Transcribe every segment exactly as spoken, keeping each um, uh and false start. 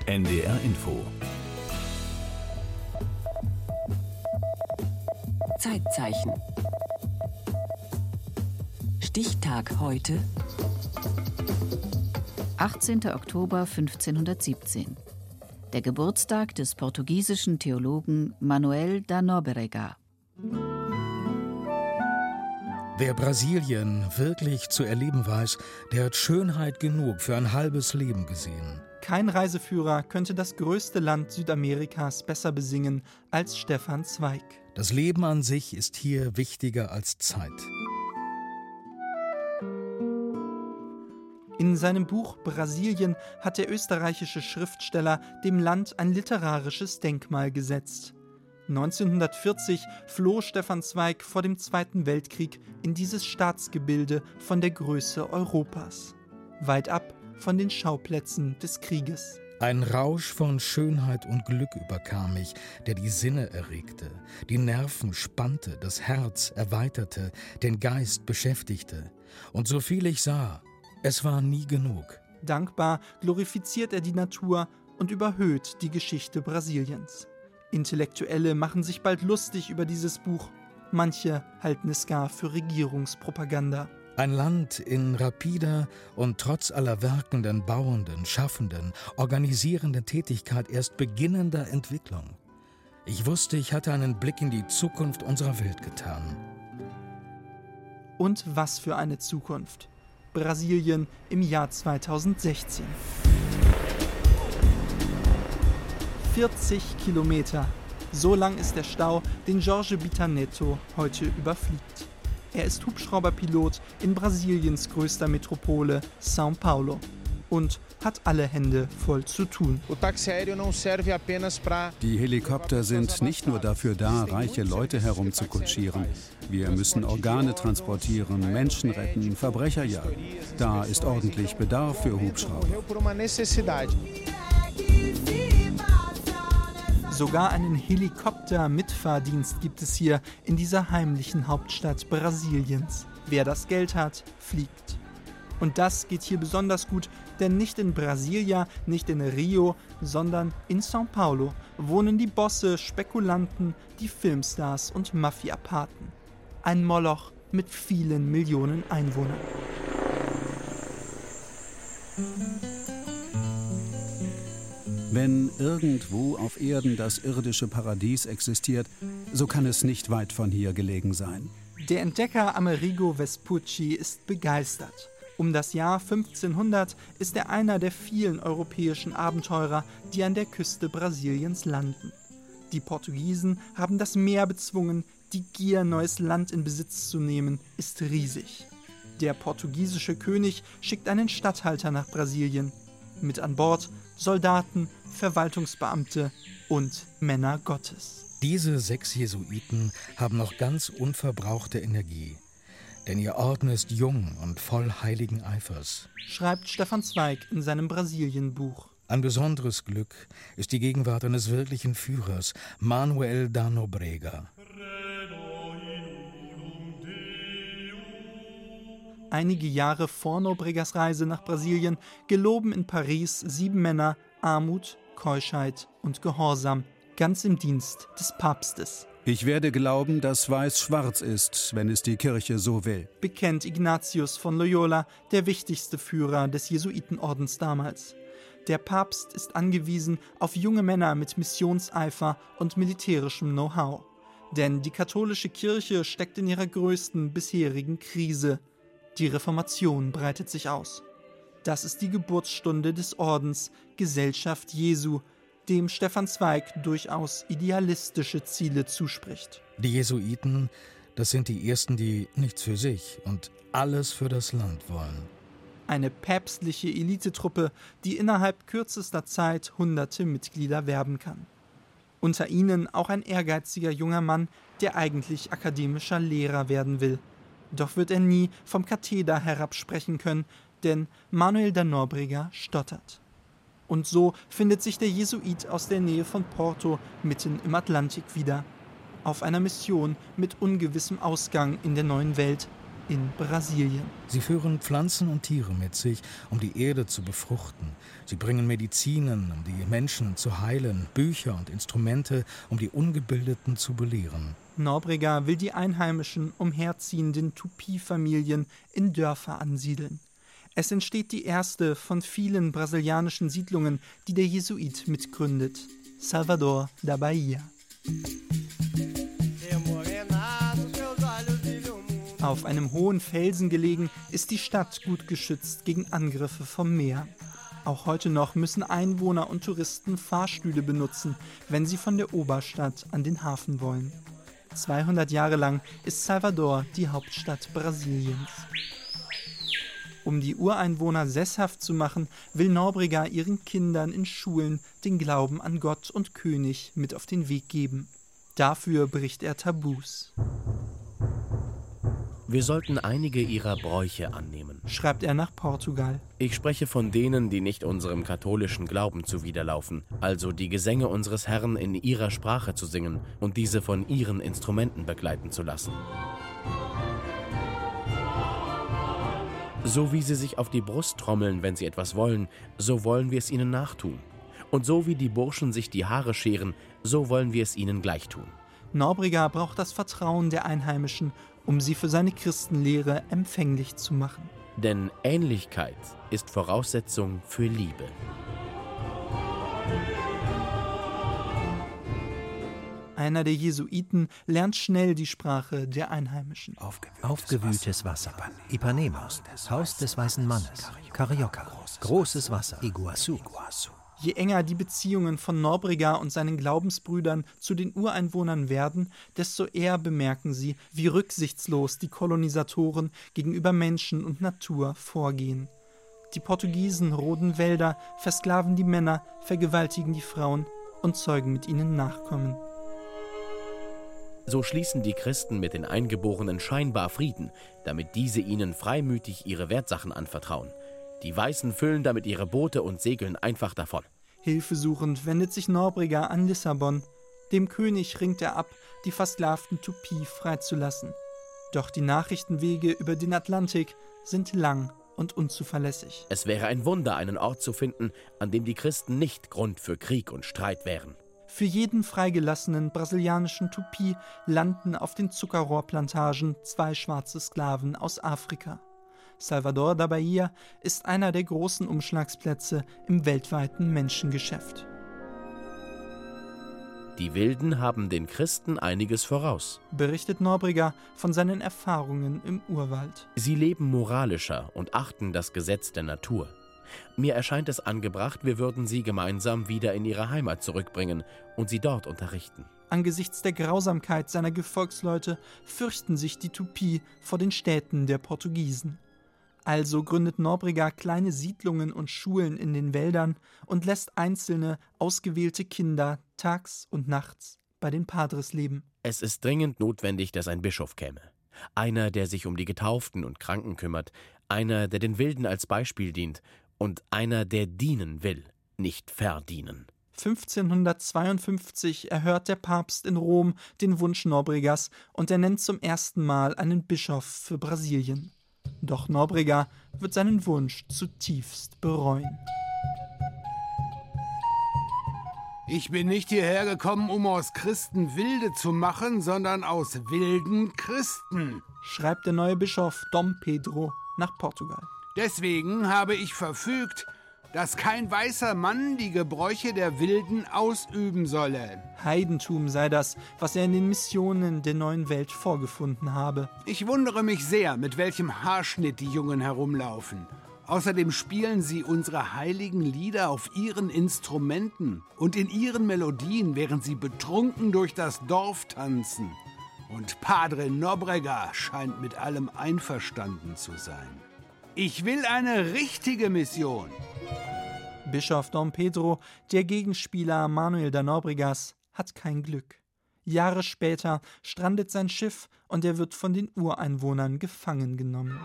N D R Info. Zeitzeichen. Stichtag heute. achtzehnter Oktober fünfzehnhundertsiebzehn. Der Geburtstag des portugiesischen Theologen Manuel da Nóbrega. Wer Brasilien wirklich zu erleben weiß, der hat Schönheit genug für ein halbes Leben gesehen. Kein Reiseführer könnte das größte Land Südamerikas besser besingen als Stefan Zweig. Das Leben an sich ist hier wichtiger als Zeit. In seinem Buch Brasilien hat der österreichische Schriftsteller dem Land ein literarisches Denkmal gesetzt. neunzehnhundertvierzig floh Stefan Zweig vor dem Zweiten Weltkrieg in dieses Staatsgebilde von der Größe Europas, weit ab von den Schauplätzen des Krieges. Ein Rausch von Schönheit und Glück überkam mich, der die Sinne erregte, die Nerven spannte, das Herz erweiterte, den Geist beschäftigte. Und so viel ich sah, es war nie genug. Dankbar glorifiziert er die Natur und überhöht die Geschichte Brasiliens. Intellektuelle machen sich bald lustig über dieses Buch. Manche halten es gar für Regierungspropaganda. Ein Land in rapider und trotz aller werkenden, bauenden, schaffenden, organisierenden Tätigkeit erst beginnender Entwicklung. Ich wusste, ich hatte einen Blick in die Zukunft unserer Welt getan. Und was für eine Zukunft. Brasilien im Jahr zweitausendsechzehn. vierzig Kilometer. So lang ist der Stau, den Jorge Bitaneto heute überfliegt. Er ist Hubschrauberpilot in Brasiliens größter Metropole, São Paulo, und hat alle Hände voll zu tun. Die Helikopter sind nicht nur dafür da, reiche Leute herumzukutschieren. Wir müssen Organe transportieren, Menschen retten, Verbrecher jagen. Da ist ordentlich Bedarf für Hubschrauber. Sogar einen Helikopter-Mitfahrdienst gibt es hier in dieser heimlichen Hauptstadt Brasiliens. Wer das Geld hat, fliegt. Und das geht hier besonders gut, denn nicht in Brasilia, nicht in Rio, sondern in São Paulo wohnen die Bosse, Spekulanten, die Filmstars und Mafia-Paten. Ein Moloch mit vielen Millionen Einwohnern. Wenn irgendwo auf Erden das irdische Paradies existiert, so kann es nicht weit von hier gelegen sein. Der Entdecker Amerigo Vespucci ist begeistert. Um das Jahr fünfzehnhundert ist er einer der vielen europäischen Abenteurer, die an der Küste Brasiliens landen. Die Portugiesen haben das Meer bezwungen, die Gier, neues Land in Besitz zu nehmen, ist riesig. Der portugiesische König schickt einen Statthalter nach Brasilien. Mit an Bord Soldaten, Verwaltungsbeamte und Männer Gottes. Diese sechs Jesuiten haben noch ganz unverbrauchte Energie. Denn ihr Orden ist jung und voll heiligen Eifers, schreibt Stefan Zweig in seinem Brasilien-Buch. Ein besonderes Glück ist die Gegenwart eines wirklichen Führers, Manuel da Nóbrega. Einige Jahre vor Nóbregas Reise nach Brasilien geloben in Paris sieben Männer Armut, Keuschheit und Gehorsam, ganz im Dienst des Papstes. Ich werde glauben, dass Weiß schwarz ist, wenn es die Kirche so will, bekennt Ignatius von Loyola, der wichtigste Führer des Jesuitenordens damals. Der Papst ist angewiesen auf junge Männer mit Missionseifer und militärischem Know-how. Denn die katholische Kirche steckt in ihrer größten bisherigen Krise. Die Reformation breitet sich aus. Das ist die Geburtsstunde des Ordens Gesellschaft Jesu, dem Stefan Zweig durchaus idealistische Ziele zuspricht. Die Jesuiten, das sind die Ersten, die nichts für sich und alles für das Land wollen. Eine päpstliche Elitetruppe, die innerhalb kürzester Zeit hunderte Mitglieder werben kann. Unter ihnen auch ein ehrgeiziger junger Mann, der eigentlich akademischer Lehrer werden will. Doch wird er nie vom Katheder herabsprechen können, denn Manuel da Nóbrega stottert. Und so findet sich der Jesuit aus der Nähe von Porto mitten im Atlantik wieder. Auf einer Mission mit ungewissem Ausgang in der neuen Welt, in Brasilien. Sie führen Pflanzen und Tiere mit sich, um die Erde zu befruchten. Sie bringen Medizinen, um die Menschen zu heilen, Bücher und Instrumente, um die Ungebildeten zu belehren. Nóbrega will die einheimischen, umherziehenden Tupi-Familien in Dörfer ansiedeln. Es entsteht die erste von vielen brasilianischen Siedlungen, die der Jesuit mitgründet, Salvador da Bahia. Auf einem hohen Felsen gelegen, ist die Stadt gut geschützt gegen Angriffe vom Meer. Auch heute noch müssen Einwohner und Touristen Fahrstühle benutzen, wenn sie von der Oberstadt an den Hafen wollen. zweihundert Jahre lang ist Salvador die Hauptstadt Brasiliens. Um die Ureinwohner sesshaft zu machen, will Nóbrega ihren Kindern in Schulen den Glauben an Gott und König mit auf den Weg geben. Dafür bricht er Tabus. Wir sollten einige ihrer Bräuche annehmen, schreibt er nach Portugal. Ich spreche von denen, die nicht unserem katholischen Glauben zuwiderlaufen, also die Gesänge unseres Herrn in ihrer Sprache zu singen und diese von ihren Instrumenten begleiten zu lassen. So wie sie sich auf die Brust trommeln, wenn sie etwas wollen, so wollen wir es ihnen nachtun. Und so wie die Burschen sich die Haare scheren, so wollen wir es ihnen gleich tun. Nóbrega braucht das Vertrauen der Einheimischen, um sie für seine Christenlehre empfänglich zu machen. Denn Ähnlichkeit ist Voraussetzung für Liebe. Einer der Jesuiten lernt schnell die Sprache der Einheimischen. Aufgewühltes Wasser, Ipanema, Haus des weißen Mannes, Carioca, großes Wasser, Iguazu. Je enger die Beziehungen von Nóbrega und seinen Glaubensbrüdern zu den Ureinwohnern werden, desto eher bemerken sie, wie rücksichtslos die Kolonisatoren gegenüber Menschen und Natur vorgehen. Die Portugiesen roden Wälder, versklaven die Männer, vergewaltigen die Frauen und zeugen mit ihnen Nachkommen. So schließen die Christen mit den Eingeborenen scheinbar Frieden, damit diese ihnen freimütig ihre Wertsachen anvertrauen. Die Weißen füllen damit ihre Boote und segeln einfach davon. Hilfesuchend wendet sich Nóbrega an Lissabon. Dem König ringt er ab, die versklavten Tupi freizulassen. Doch die Nachrichtenwege über den Atlantik sind lang und unzuverlässig. Es wäre ein Wunder, einen Ort zu finden, an dem die Christen nicht Grund für Krieg und Streit wären. Für jeden freigelassenen brasilianischen Tupi landen auf den Zuckerrohrplantagen zwei schwarze Sklaven aus Afrika. Salvador da Bahia ist einer der großen Umschlagsplätze im weltweiten Menschengeschäft. Die Wilden haben den Christen einiges voraus, berichtet Nóbrega von seinen Erfahrungen im Urwald. Sie leben moralischer und achten das Gesetz der Natur. Mir erscheint es angebracht, wir würden sie gemeinsam wieder in ihre Heimat zurückbringen und sie dort unterrichten. Angesichts der Grausamkeit seiner Gefolgsleute fürchten sich die Tupi vor den Städten der Portugiesen. Also gründet Nóbrega kleine Siedlungen und Schulen in den Wäldern und lässt einzelne, ausgewählte Kinder tags und nachts bei den Padres leben. Es ist dringend notwendig, dass ein Bischof käme. Einer, der sich um die Getauften und Kranken kümmert, einer, der den Wilden als Beispiel dient und einer, der dienen will, nicht verdienen. fünfzehnhundertzweiundfünfzig erhört der Papst in Rom den Wunsch Nóbregas und er nennt zum ersten Mal einen Bischof für Brasilien. Doch Nóbrega wird seinen Wunsch zutiefst bereuen. Ich bin nicht hierher gekommen, um aus Christen Wilde zu machen, sondern aus wilden Christen, schreibt der neue Bischof Dom Pedro nach Portugal. Deswegen habe ich verfügt, dass kein weißer Mann die Gebräuche der Wilden ausüben solle. Heidentum sei das, was er in den Missionen der neuen Welt vorgefunden habe. Ich wundere mich sehr, mit welchem Haarschnitt die Jungen herumlaufen. Außerdem spielen sie unsere heiligen Lieder auf ihren Instrumenten und in ihren Melodien, während sie betrunken durch das Dorf tanzen. Und Padre Nóbrega scheint mit allem einverstanden zu sein. Ich will eine richtige Mission. Bischof Dom Pedro, der Gegenspieler Manuel da Nóbregas, hat kein Glück. Jahre später strandet sein Schiff und er wird von den Ureinwohnern gefangen genommen.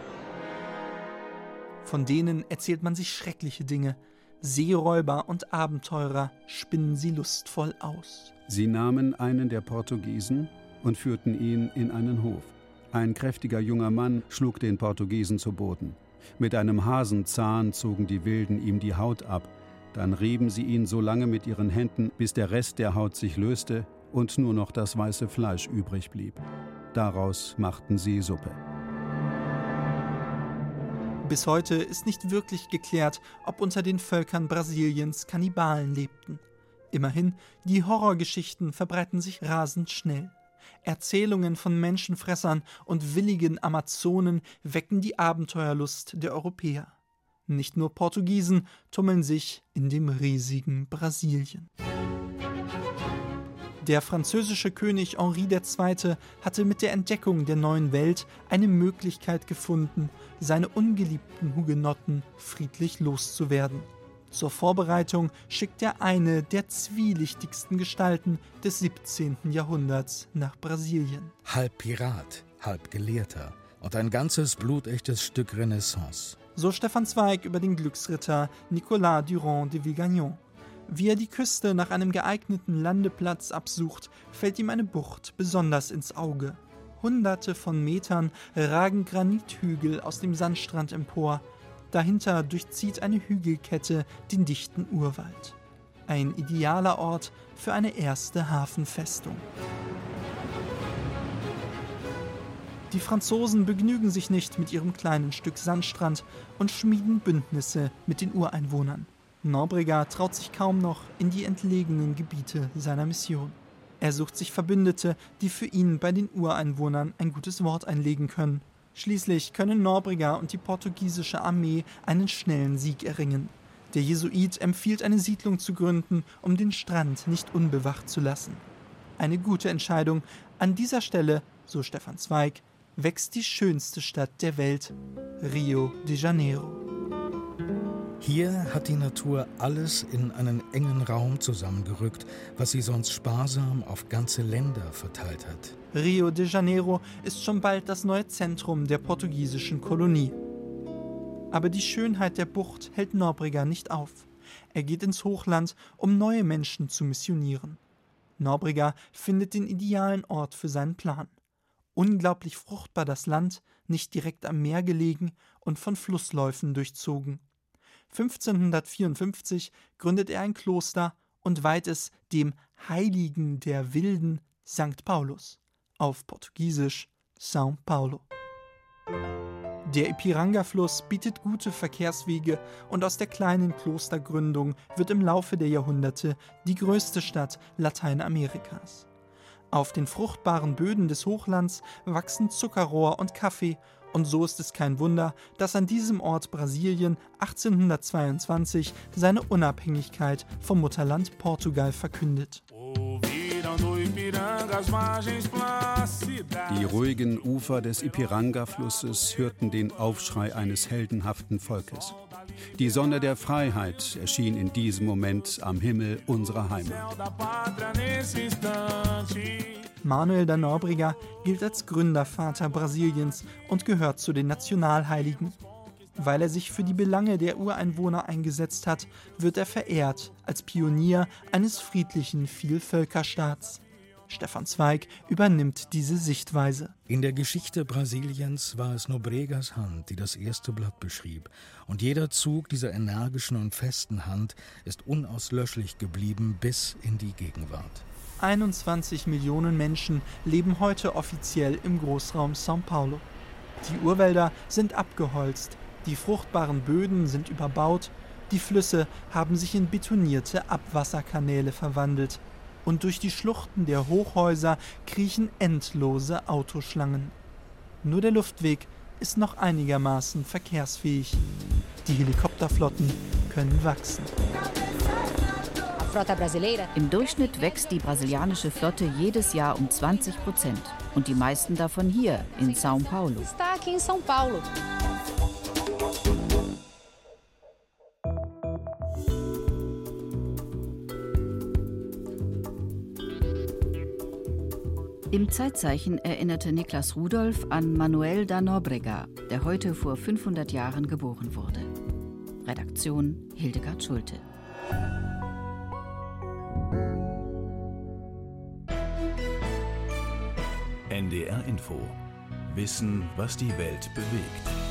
Von denen erzählt man sich schreckliche Dinge. Seeräuber und Abenteurer spinnen sie lustvoll aus. Sie nahmen einen der Portugiesen und führten ihn in einen Hof. Ein kräftiger junger Mann schlug den Portugiesen zu Boden. Mit einem Hasenzahn zogen die Wilden ihm die Haut ab. Dann rieben sie ihn so lange mit ihren Händen, bis der Rest der Haut sich löste und nur noch das weiße Fleisch übrig blieb. Daraus machten sie Suppe. Bis heute ist nicht wirklich geklärt, ob unter den Völkern Brasiliens Kannibalen lebten. Immerhin, die Horrorgeschichten verbreiten sich rasend schnell. Erzählungen von Menschenfressern und willigen Amazonen wecken die Abenteuerlust der Europäer. Nicht nur Portugiesen tummeln sich in dem riesigen Brasilien. Der französische König Henri der Zweite hatte mit der Entdeckung der neuen Welt eine Möglichkeit gefunden, seine ungeliebten Hugenotten friedlich loszuwerden. Zur Vorbereitung schickt er eine der zwielichtigsten Gestalten des siebzehnten Jahrhunderts nach Brasilien. Halb Pirat, halb Gelehrter und ein ganzes blutechtes Stück Renaissance. So Stefan Zweig über den Glücksritter Nicolas Durand de Villegagnon. Wie er die Küste nach einem geeigneten Landeplatz absucht, fällt ihm eine Bucht besonders ins Auge. Hunderte von Metern ragen Granithügel aus dem Sandstrand empor. Dahinter durchzieht eine Hügelkette den dichten Urwald. Ein idealer Ort für eine erste Hafenfestung. Die Franzosen begnügen sich nicht mit ihrem kleinen Stück Sandstrand und schmieden Bündnisse mit den Ureinwohnern. Nóbrega traut sich kaum noch in die entlegenen Gebiete seiner Mission. Er sucht sich Verbündete, die für ihn bei den Ureinwohnern ein gutes Wort einlegen können. Schließlich können Nóbrega und die portugiesische Armee einen schnellen Sieg erringen. Der Jesuit empfiehlt, eine Siedlung zu gründen, um den Strand nicht unbewacht zu lassen. Eine gute Entscheidung. An dieser Stelle, so Stefan Zweig, wächst die schönste Stadt der Welt, Rio de Janeiro. Hier hat die Natur alles in einen engen Raum zusammengerückt, was sie sonst sparsam auf ganze Länder verteilt hat. Rio de Janeiro ist schon bald das neue Zentrum der portugiesischen Kolonie. Aber die Schönheit der Bucht hält Nóbrega nicht auf. Er geht ins Hochland, um neue Menschen zu missionieren. Nóbrega findet den idealen Ort für seinen Plan. Unglaublich fruchtbar das Land, nicht direkt am Meer gelegen und von Flussläufen durchzogen. fünfzehnhundertvierundfünfzig gründet er ein Kloster und weiht es dem Heiligen der Wilden Sankt Paulus, auf Portugiesisch São Paulo. Der Ipiranga-Fluss bietet gute Verkehrswege und aus der kleinen Klostergründung wird im Laufe der Jahrhunderte die größte Stadt Lateinamerikas. Auf den fruchtbaren Böden des Hochlands wachsen Zuckerrohr und Kaffee, und so ist es kein Wunder, dass an diesem Ort Brasilien achtzehnhundertzweiundzwanzig seine Unabhängigkeit vom Mutterland Portugal verkündet. Die ruhigen Ufer des Ipiranga-Flusses hörten den Aufschrei eines heldenhaften Volkes. Die Sonne der Freiheit erschien in diesem Moment am Himmel unserer Heimat. Manuel da Nóbrega gilt als Gründervater Brasiliens und gehört zu den Nationalheiligen. Weil er sich für die Belange der Ureinwohner eingesetzt hat, wird er verehrt als Pionier eines friedlichen Vielvölkerstaats. Stefan Zweig übernimmt diese Sichtweise. In der Geschichte Brasiliens war es Nóbregas Hand, die das erste Blatt beschrieb. Und jeder Zug dieser energischen und festen Hand ist unauslöschlich geblieben bis in die Gegenwart. einundzwanzig Millionen Menschen leben heute offiziell im Großraum São Paulo. Die Urwälder sind abgeholzt, die fruchtbaren Böden sind überbaut, die Flüsse haben sich in betonierte Abwasserkanäle verwandelt. Und durch die Schluchten der Hochhäuser kriechen endlose Autoschlangen. Nur der Luftweg ist noch einigermaßen verkehrsfähig. Die Helikopterflotten können wachsen. Im Durchschnitt wächst die brasilianische Flotte jedes Jahr um zwanzig Prozent. Und die meisten davon hier in São Paulo. Im Zeitzeichen erinnerte Niklas Rudolph an Manuel da Nóbrega, der heute vor fünfhundert Jahren geboren wurde. Redaktion Hildegard Schulte. N D R Info. wissen, was die Welt bewegt.